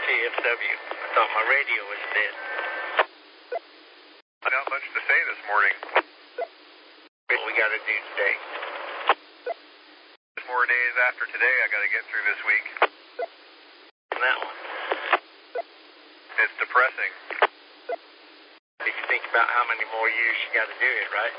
TFW. I thought my radio was dead. Not much to say this morning. What we got to do today? More days after today I got to get through this week. That one. It's depressing. If you think about how many more years you got to do it, right?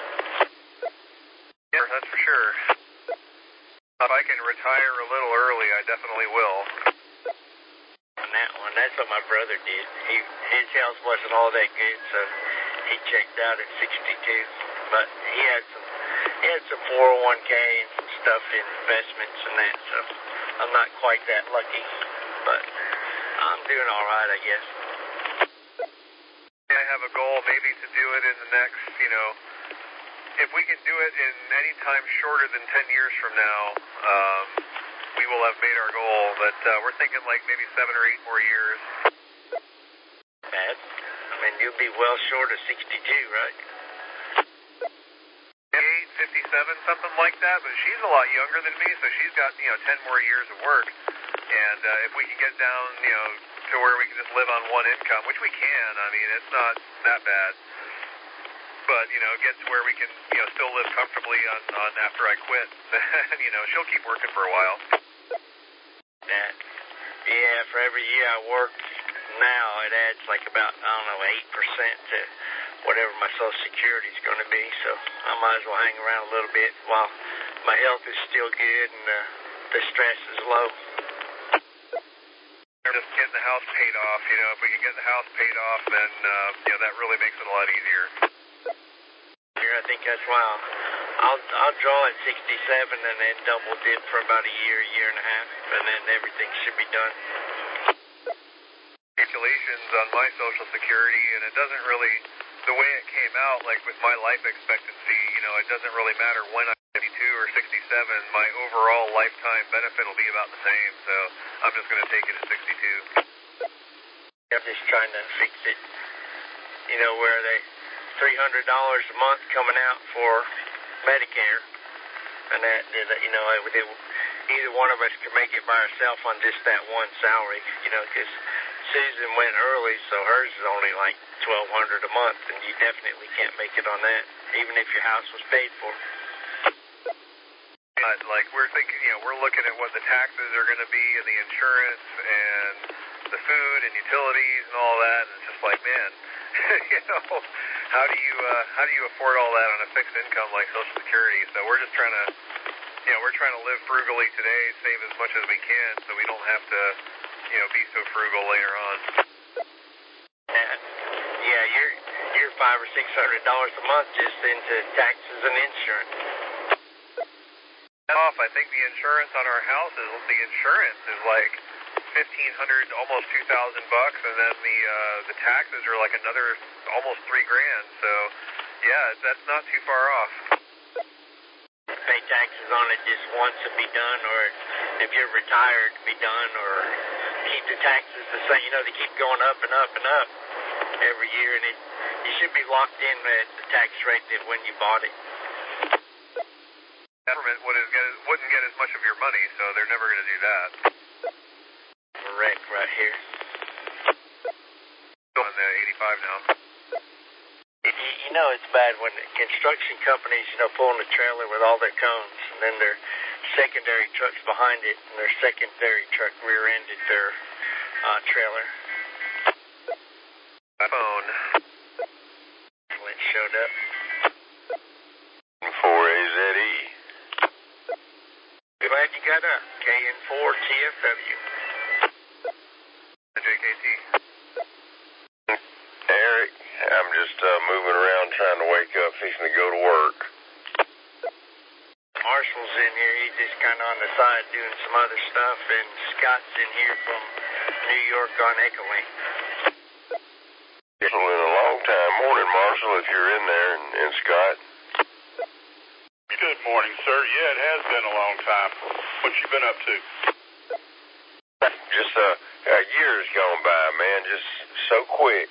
Yeah, that's for sure. If I can retire a little early, I definitely will. On that one, that's what my brother did. His health wasn't all that good, so he checked out at 62. But he had some 401k and some stuff in investments and that, so I'm not quite that lucky. But I'm doing all right, I guess. I have a goal maybe to do it in the next, if we can do it in any time shorter than 10 years from now, we will have made our goal. But we're thinking like maybe 7 or 8 more years. Bad. I mean, you'll be well short of 62, right? 57, something like that, but she's a lot younger than me, so she's got, 10 more years of work. And if we can get down, to where we can just live on one income, which we can, I mean, it's not that bad. But, get to where we can, still live comfortably on after I quit, then, she'll keep working for a while. Yeah, for every year I work now, it adds like about, 8% to whatever my Social Security is going to be, so I might as well hang around a little bit while my health is still good and the stress is low. Just getting the house paid off, if we can get the house paid off, then, that really makes it a lot easier. I think that's why I'll draw at 67 and then double dip for about a year and a half, and then everything should be done. Calculations on my Social Security, and it doesn't really, the way it came out, like with my life expectancy, it doesn't really matter when I'm 52 or 67, my overall lifetime benefit will be about the same, so I'm just going to take it at 62. I'm just trying to fix it, where they $300 a month coming out for Medicare, and that, either one of us could make it by herself on just that one salary, because Susan went early, so hers is only like $1,200 a month, and you definitely can't make it on that, even if your house was paid for. Like we're thinking, we're looking at what the taxes are going to be, and the insurance, and the food, and utilities, and all that, and it's just like, man, how do you afford all that on a fixed income like Social Security? So we're just trying to, we're trying to live frugally today, save as much as we can, so we don't have to, be so frugal later on. Yeah, you're $500 or $600 a month just into taxes and insurance. I think the insurance on our house is like $1,500, almost $2,000 bucks, and then the taxes are like another almost $3,000. So yeah, that's not too far off. Pay taxes on it just once and be done, or if you're retired, be done, or keep the taxes the same. They keep going up and up and up every year, and you should be locked in at the tax rate that when you bought it. Government wouldn't get as much of your money, so they're never going to do that. Wreck right here. On the 85 now. It's bad when construction companies, pulling a trailer with all their cones, and then their secondary trucks behind it, and their secondary truck rear-ended their trailer. Phone. When it showed up. 4AZE. Glad you got up. KN4 TFW. JKT. Eric, I'm just moving around trying to wake up, fixing to go to work. Marshall's in here. He's just kind of on the side doing some other stuff, and Scott's in here from New York on Echolink. It's been a long time. Morning, Marshall, if you're in there, and Scott. Good morning, sir. Yeah, it has been a long time. What you been up to? Just years gone by, man. Just so quick.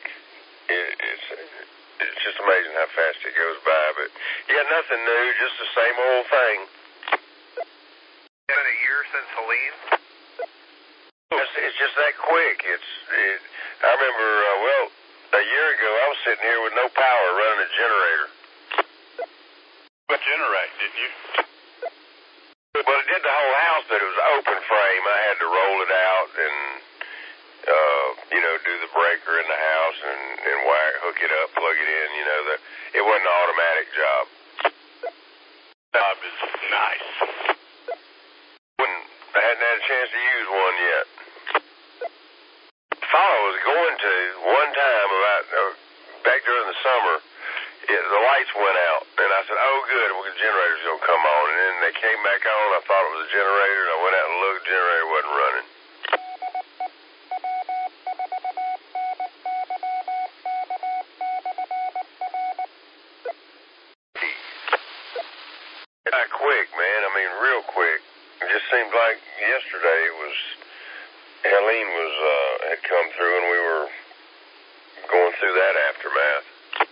It's just amazing how fast it goes by. But yeah, nothing new. Just the same old thing. It's been a year since Helene. It's just that quick. I remember, a year ago I was sitting here with no power running a generator. But generate, didn't you? Well, it did the whole house, but it was open frame. I had to roll it out and, do the breaker in the house and wire, hook it up, plug it in. It wasn't an automatic job. Job is nice. I hadn't had a chance to use one yet. I thought I was going to one time back during the summer. The lights went out, and I said, "Oh, good, the generator's gonna come on." And then they came back on. I thought it was a generator, and I went out and looked. The generator wasn't running. Got quick, man. I mean, real quick. It just seemed like yesterday Helene had come through, and we were going through that aftermath.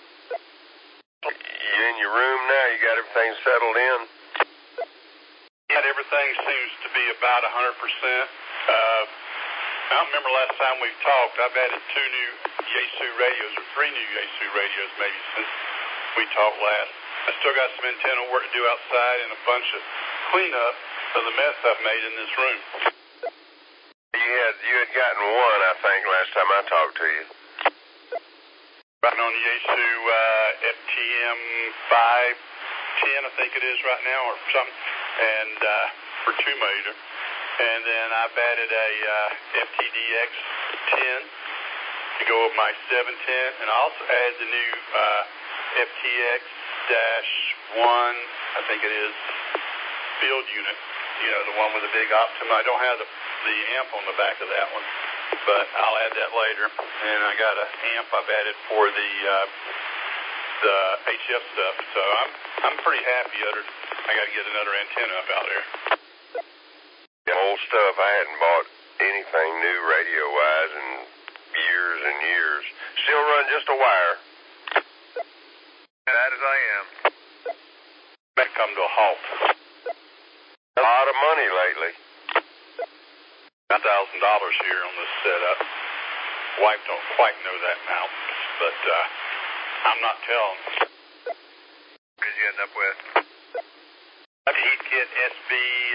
You in your room now? You got everything settled in? Yeah, everything seems to be about 100%. I don't remember last time we've talked. I've added 2 new Yaesu radios, or 3 new Yaesu radios maybe since we talked last. I still got some antenna work to do outside and a bunch of cleanup of the mess I've made in this room. You had gotten one, I think, last time I talked to you. Right on the Yaesu FTM 510, I think it is right now, or something, and for 2 meter. And then I've added a FTDX 10 to go with my 710, and I also added the new FTX-1, I think it is, field unit, the one with the big Optima. I don't have the amp on the back of that one, but I'll add that later. And I got an amp I've added for the HF stuff, so I'm pretty happy. I got to get another antenna up out there. The old stuff, I hadn't bought anything new radio-wise in years and years. Still run just a wire. Bad as I am. That come to a halt. A lot of money lately. $1,000 here on this setup. Wife don't quite know that now, but I'm not telling. What did you end up with? A heat kit SB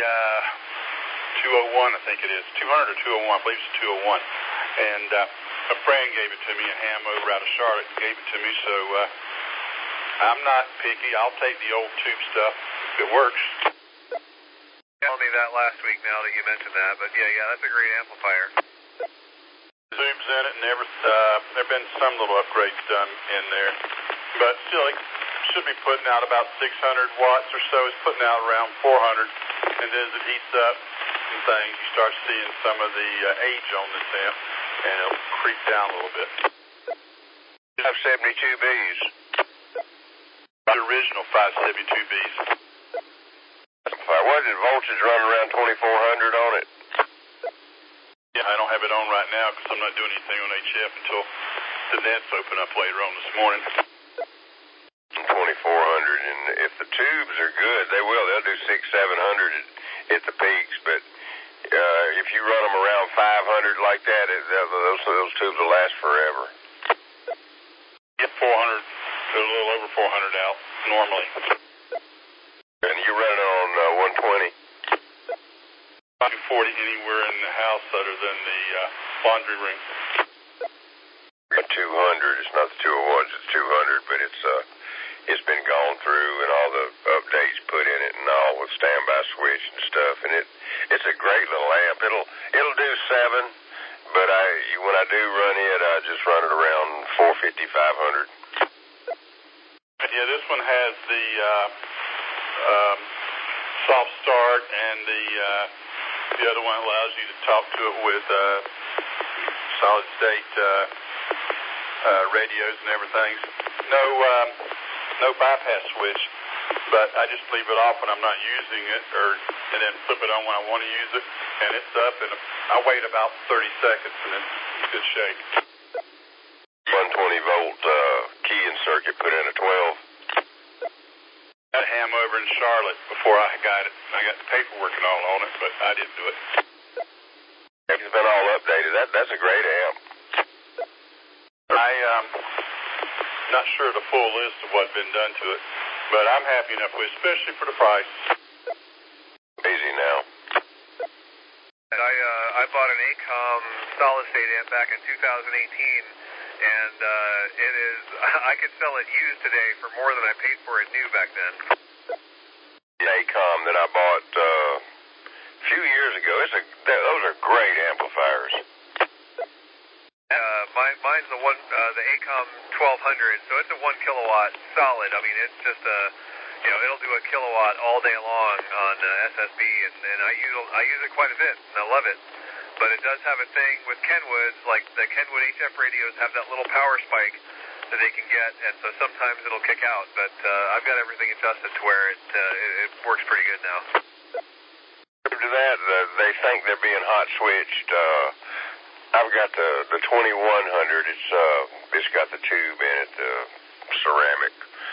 201, I think it is. 200 or 201, I believe it's 201. And a friend gave it to me, a ham over out of Charlotte gave it to me, so I'm not picky. I'll take the old tube stuff if it works. You told me that last week now that you mentioned that, but yeah, that's a great amplifier. Tubes in it, and there have been some little upgrades done in there, but still it should be putting out about 600 watts or so. It's putting out around 400, and then as it heats up and things, you start seeing some of the age on this amp, and it'll creep down a little bit. You have 72Bs. The original 572Bs. What did voltage run around 2400 on it? Yeah, I don't have it on right now because I'm not doing anything on HF until the nets open up later on this morning. 2400, and if the tubes are good, they'll do 600-700 at the peaks, but if you run them around 500 like that, those tubes will last forever. Get 400, a little over 400 out normally. And you run it on 120? 240 anywhere in the house other than the laundry room. 200, it's not the 201s, it's 200, but it's been gone through and all the updates put in it and all with standby switch and stuff, and it's a great little amp. It'll do 7, but when I do run it, I just run it around 450, 500. Yeah, this one has the soft start, and the other one allows you to talk to it with solid state radios and everything. No bypass switch, but I just leave it off when I'm not using it, and then flip it on when I want to use it, and it's up, and I wait about 30 seconds, and it's in good shape. 120-volt key and circuit put in a 12. I had a ham over in Charlotte before I got it. I got the paperwork and all on it, but I didn't do it. It's been all updated. That's a great amp. I'm not sure the full list of what's been done to it, but I'm happy enough with it, especially for the price. Easy now. I bought an ACOM solid-state amp back in 2018, and it is, I could sell it used today for more than I paid for it new back then. The ACOM that I bought a few years ago, those are great amplifiers. Mine's the ACOM 1200, so it's a 1 kilowatt solid. I mean, it's just it'll do a kilowatt all day long on SSB, and I use it quite a bit, and I love it. But it does have a thing with Kenwoods, like the Kenwood HF radios have that little power spike that they can get, and so sometimes it'll kick out. But I've got everything adjusted to where it works pretty good now. To that, they think they're being hot switched. I've got the 2100. It's got the tube in it, the ceramic.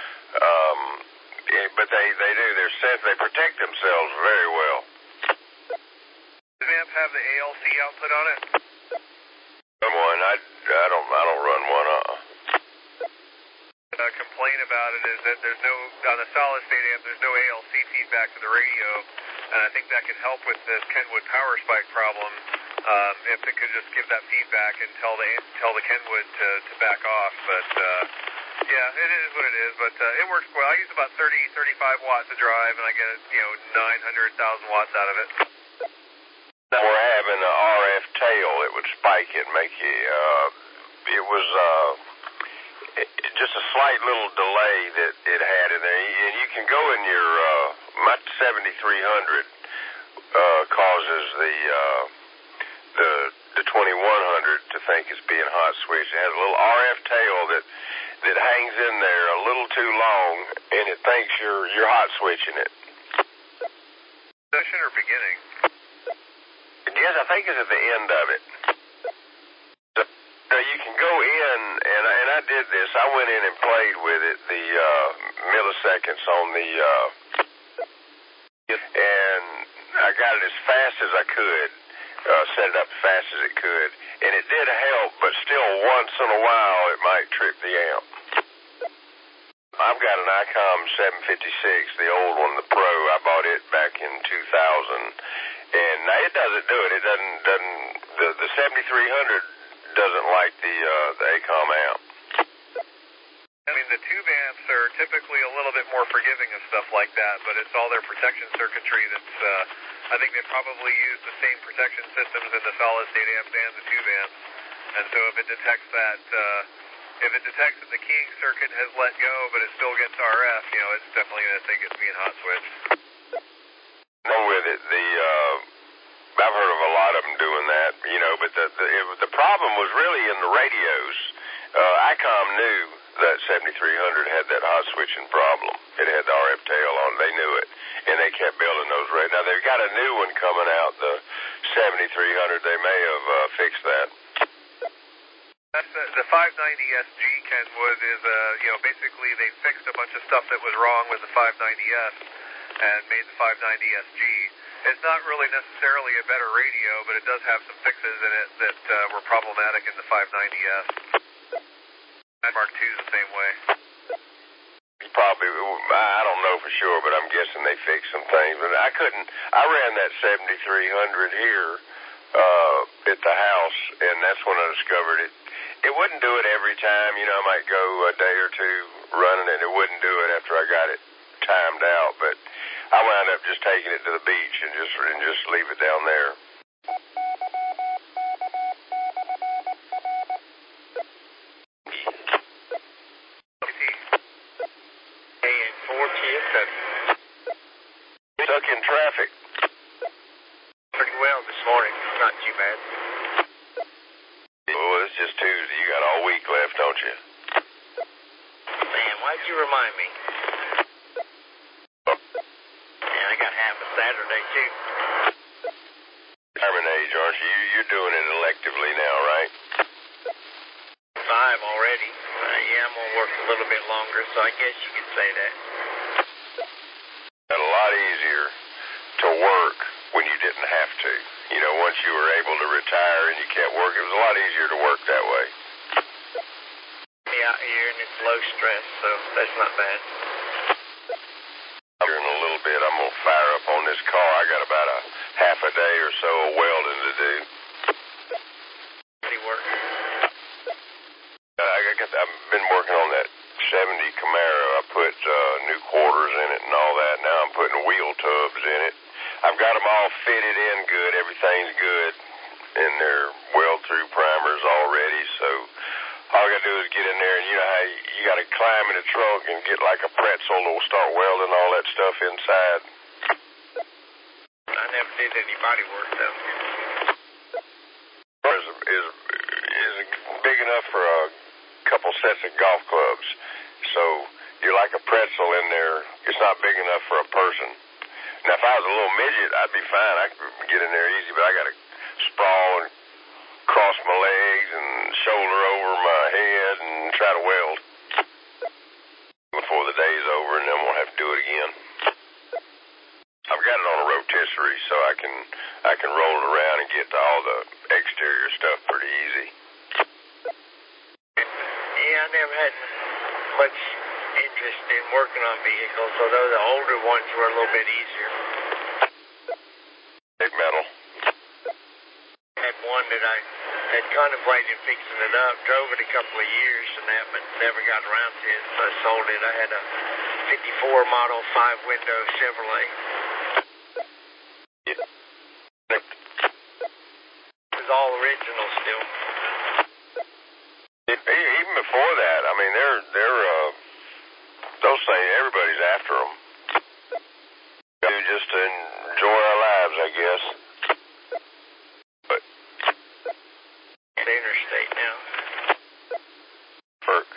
But they do. They protect themselves very well. Does the amp have the ALC output on it? One. I don't run one. Complaint about it is that there's no, on the solid state amp, there's no ALC feedback to the radio, and I think that could help with this Kenwood power spike problem. If it could just give that feedback and tell the Kenwood to back off, but yeah, it is what it is. But it works well. I use about 35 watts a drive, and I get 900,000 watts out of it. We're having an RF tail that would spike it, make you. It was just a slight little delay that it had in there, and you can go in your my 7300 causes the 2100 to think it's being hot switched. It has a little RF tail that hangs in there a little too long, and it thinks you're hot switching it. Session or beginning? Yes, I think it's at the end of it. So you can go in, and I did this. I went in and played with it, the milliseconds on the, and I got it as fast as I could. Set it up as fast as it could, and it did help, but still once in a while it might trip the amp. I've got an ICOM 756, the old one, the Pro. I bought it back in 2000, and now it doesn't do it. It doesn't. The 7300 doesn't like the ACOM amp. I mean, the tube amps are typically a little bit more forgiving of stuff like that, but it's all their protection circuitry that's, I think they probably use the same protection systems in the solid-state amps and the tube amps. And so if it detects that, the keying circuit has let go, but it still gets RF, it's definitely going to think it's being hot switched. No, with it, I've heard of a lot of them doing that, but the problem was really in the radios. ICOM knew that 7300 had that hot switching problem. It had the RF tail on it. They knew it, and they kept building those radios. Now, they've got a new one coming out, the 7300. They may have fixed that. That's the 590SG, Kenwood, is, basically they fixed a bunch of stuff that was wrong with the 590S and made the 590SG. It's not really necessarily a better radio, but it does have some fixes in it that were problematic in the 590S. Mark II is the same way. Probably, I don't know for sure, but I'm guessing they fixed some things. But I ran that 7300 here at the house, and that's when I discovered it. It wouldn't do it every time. I might go a day or two running it. It wouldn't do it after I got it timed out. But I wound up just taking it to the beach and just leave it down there. Stuck in traffic. Pretty well this morning. Not too bad. Well, it's just Tuesday. You got all week left, don't you? Man, why'd you remind me? And I got half a Saturday, too. Retirement age, aren't you? You're doing it electively now, right? 5 already. Yeah, I'm going to work a little bit longer, so I guess you could say that. A lot easier to work when you didn't have to. Once you were able to retire low stress, so that's not bad. Here in a little bit, I'm going to fire up on this car. I got about a half a day or so of welding to do. Pretty work. I've been working on that 70 Camaro. I put new quarters in it and all that. Now I'm putting wheel tubs in it. I've got them all fitted in good. Everything's good. And they're weld-through primers already, so all I got to do is get in there, and you know how you got to climb in the trunk and get like a pretzel to start welding all that stuff inside. I never did any body work, though. Is big enough for a couple sets of golf clubs, so you're like a pretzel in there. It's not big enough for a person. Now, if I was a little midget, I'd be fine. I could get in there easy, but I got to sprawl and cross my legs and shoulder over my head and try to weld before the day's over, and then we'll have to do it again. I've got it on a rotisserie, so I can roll it around and get to all the exterior stuff pretty easy. Yeah, I never had much interest in working on vehicles, although the older ones were a little bit easier. Big metal. Had one that I had contemplated fixing it up, drove it a couple of years and that, but never got around to it, so I sold it. I had a 54 model 5-window Chevrolet. It was all original still. Even before that, I mean, those things, everybody's after them. Just to enjoy our lives, I guess. But The interstate now. Ferk.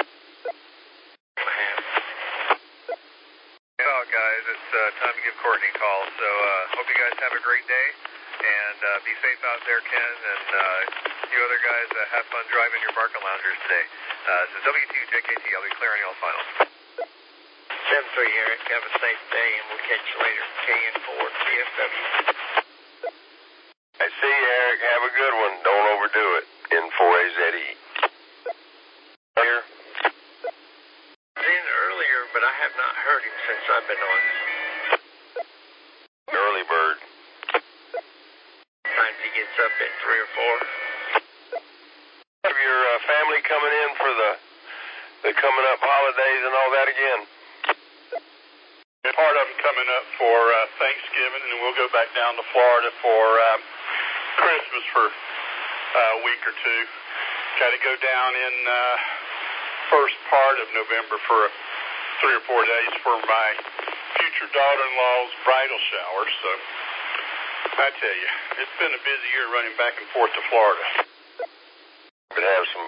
Oh, guys, it's time to give Courtney a call. So hope you guys have a great day, and be safe out there, Ken, and you other guys have fun driving your Barca Loungers today. This is W2JKT. I'll be clearing all finals. 7-3, Eric. Have a safe day, and we'll catch you later. KN4 CFW. I see you, Eric. Have a good one. Don't overdo it. N4AZE. Here. In earlier, but I have not heard him since I've been on. Early bird. Sometimes he gets up at 3 or 4. Have your family coming in for the coming up holidays and all that again? Part of them coming up for Thanksgiving, and we'll go back down to Florida for Christmas for a week or two. Got to go down in first part of November for 3 or 4 days for my future daughter-in-law's bridal shower. So I tell you, it's been a busy year running back and forth to Florida. Could have some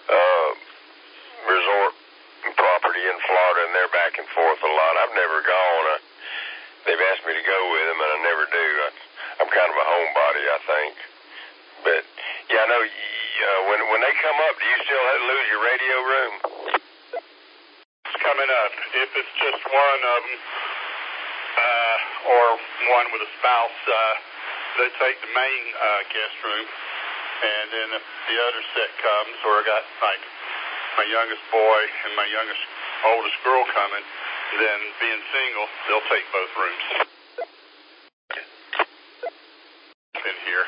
resort property in Florida, and they're back and forth a lot. I've never gone. They've asked me to go with them, and I never do. I'm kind of a homebody, I think. But yeah, I know. When they come up, do you still lose your radio room? It's coming up. If it's just one of them, or one with a spouse, they take the main guest room, and then if the other set comes, or I got like my youngest boy and my oldest girl coming, then being single, they'll take both rooms. In here.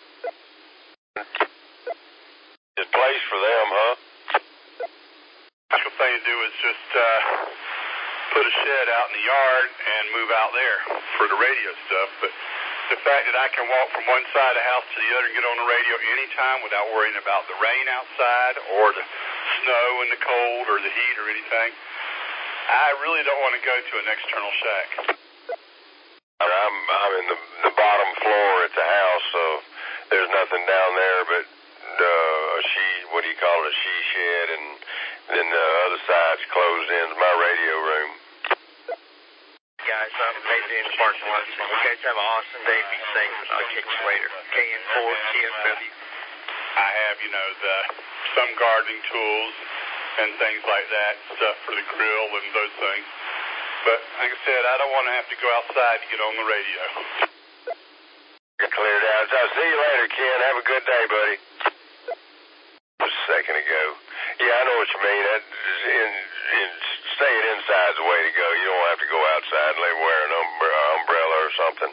It's a place for them, huh? The thing to do is just put a shed out in the yard and move out there for the radio stuff. But the fact that I can walk from one side of the house to the other and get on the radio anytime without worrying about the rain outside or the snow and the cold or the heat or anything, I really don't want to go to an external shack. I'm in the bottom floor at the house, so there's nothing down there but what do you call it, a she shed, and then the other side's closed in. It's my radio room. Guys, I'm maybe in the parking lot. You guys have an awesome day. Be safe. I'll catch you later. KN4 CFW. I have, some gardening tools and things like that, stuff for the grill and those things. But like I said, I don't want to have to go outside to get on the radio. Get cleared out. I'll see you later, Ken. Have a good day, buddy. Just a second ago. Yeah, I know what you mean. That in staying inside is the way to go. You don't have to go outside and wear an umbrella or something.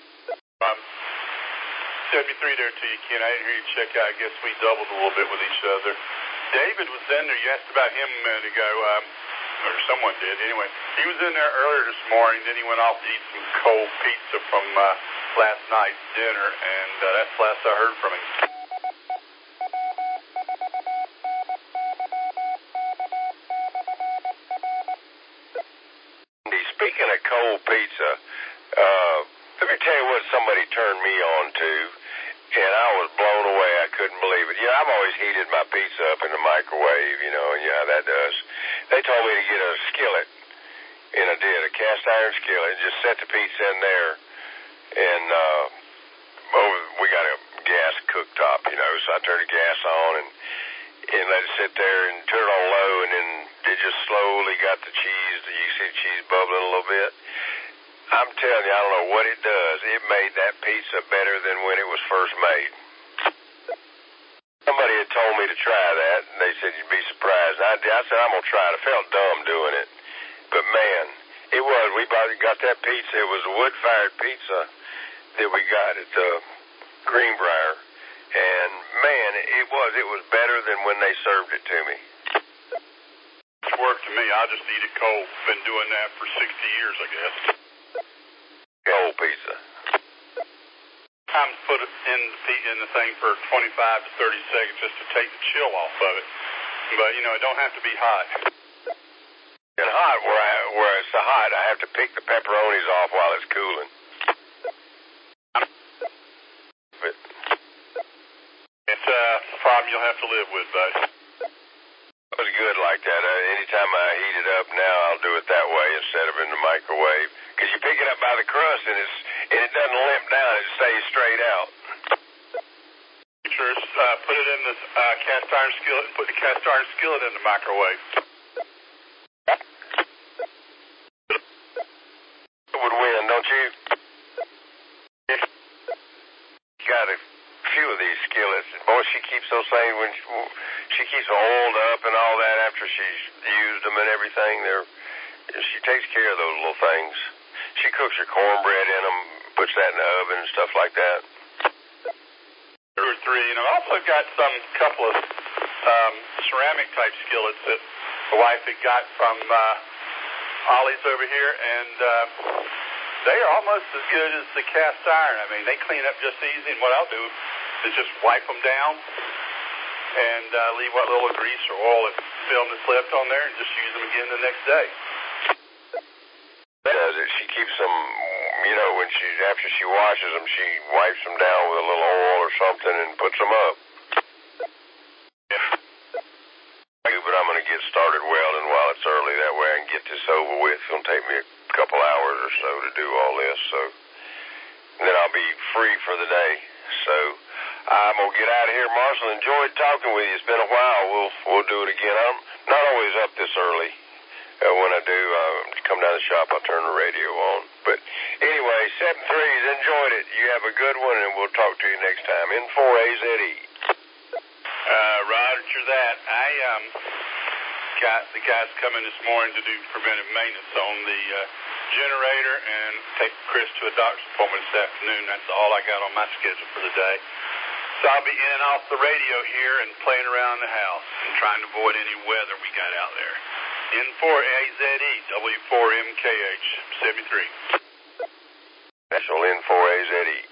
73 there to you, Ken. I didn't hear you check out. I guess we doubled a little bit with each other. David was in there. You asked about him a minute ago, or someone did. Anyway, he was in there earlier this morning. Then he went off to eat some cold pizza from last night's dinner, and that's the last I heard from him. Speaking of cold pizza, let me tell you what somebody turned me on to, and I was blown away. I couldn't believe it. You know, I've always heated my pizza up in the microwave, you know, and you know how that does. They told me to get a skillet, and I did, a cast iron skillet, and just set the pizza in there, and we got a gas cooktop, you know, so I turned the gas on and let it sit there and turn it on low, and then it just slowly got the cheese. You see the cheese bubbling a little bit. I'm telling you, I don't know what it does. It made that pizza better than when it was first made. Somebody had told me to try that, and they said you'd be surprised. I said, I'm going to try it. I felt dumb doing it. But, man, it was. We got that pizza. It was a wood-fired pizza that we got at the Greenbrier. And, man, it was better than when they served it to me. It's worked to me. I'll just eat it cold. Been doing that for 60 years, I guess. Cold pizza. I'm put it in the thing for 25 to 30 seconds just to take the chill off of it. But, you know, it don't have to be hot. And hot, where it's so hot, I have to pick the pepperonis off while it's cooling. But it's a problem you'll have to live with, bud. It was good like that. Anytime I heat it up now, I'll do it that way instead of in the microwave. Because you pick it up by the crust, and it doesn't limp down. It stays straight out. Sure, put it in the cast iron skillet and put the cast iron skillet in the microwave. It would win, don't you? You got a few of these skillets. Boy, she keeps those things when she keeps them oiled up and all that after she's used them and everything. She takes care of those little things. She cooks her cornbread in them, puts that in the oven and stuff like that. 2 or 3, and I've also got couple of ceramic type skillets that the wife had got from Ollie's over here, and they are almost as good as the cast iron. I mean, they clean up just easy, and what I'll do is just wipe them down and leave what little grease or oil and film that's left on there and just use them again the next day. Does it? She keeps them, you know, after she washes them, she wipes them down with a little oil or something and puts them up. Yeah. But I'm going to get started welding while it's early. That way I can get this over with. It's going to take me a couple hours or so to do all this. So and then I'll be free for the day. So I'm going to get out of here. Marshall, enjoyed talking with you. It's been a while. We'll do it again. I'm not always up this early. When I do come down the shop, I'll turn the radio on. But anyway, 7-3's enjoyed it. You have a good one, and we'll talk to you next time. N4AZE. Roger that. I got the guys coming this morning to do preventive maintenance on the generator and take Chris to a doctor's appointment this afternoon. That's all I got on my schedule for the day. So I'll be in and off the radio here and playing around the house and trying to avoid any weather we got out there. N4AZE, W4MKH, 73. National N4AZE.